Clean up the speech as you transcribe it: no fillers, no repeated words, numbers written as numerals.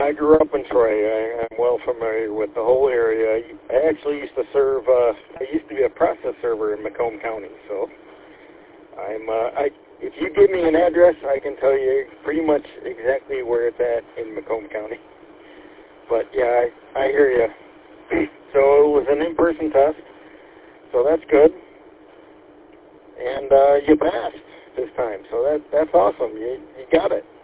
I grew up in Troy. I'm well familiar with the whole area. I actually used to serve, I used to be a process server in Macomb County, so if you give me an address, I can tell you pretty much exactly where it's at in Macomb County. But yeah, I hear you. So it was an in-person test, so that's good. And you passed this time, so that's awesome. You got it.